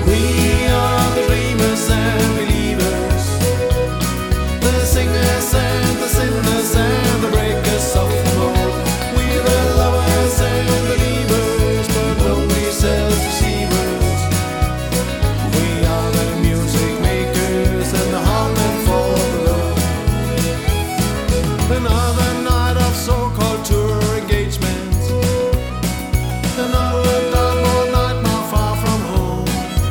We are the dreamers and believers, the singers and the sinners and the breakers of the mold. We're the lovers and believers, but only self-deceivers. We are the music makers and the heartmen for the road. Another night of so-called tour engagements, another dark night not far from home.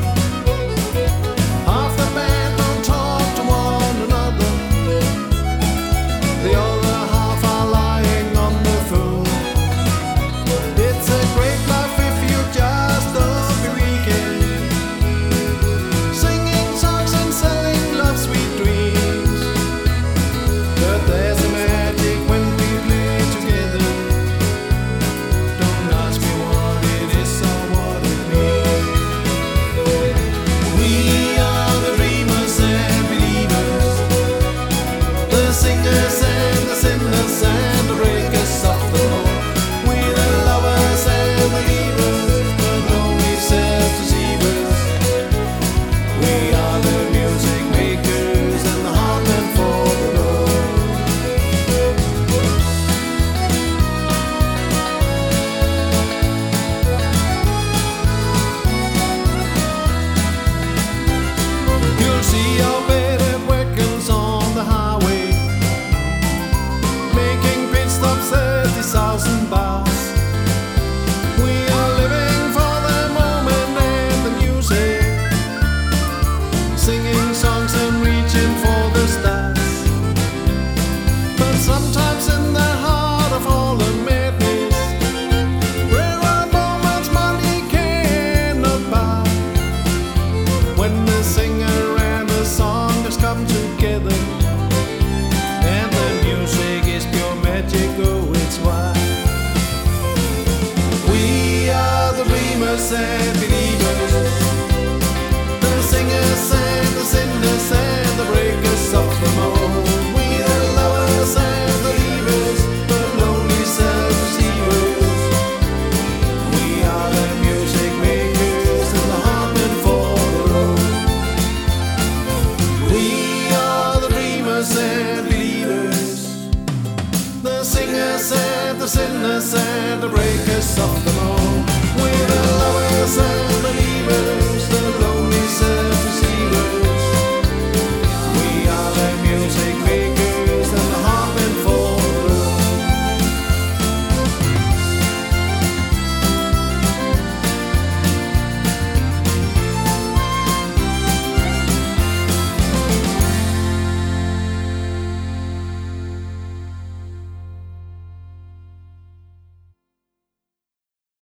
Half the band don't talk to one another, the other half are lying on the phone. It's a great life if you just don't be weekend, singing songs and selling love sweet dreams. But there's a magic when we play together. Don't ask me what it is or what it means. We are the dreamers and believers, the singers and the sinners and the breakers of the law. We're the lovers and believers, but only self-deceivers. We are the music makers and the heartmen for the road. You'll see our bearded wagons on the highway, making pit stops at 30,000 bars. We are living for the moment and the music, singing songs and reaching for the stars. But sometimes in the heart of all the madness, there are moments money cannot buy. When the singer and the song just come together, and the music is pure magic, oh it's why. We are the dreamers and believers, the singers and the sinners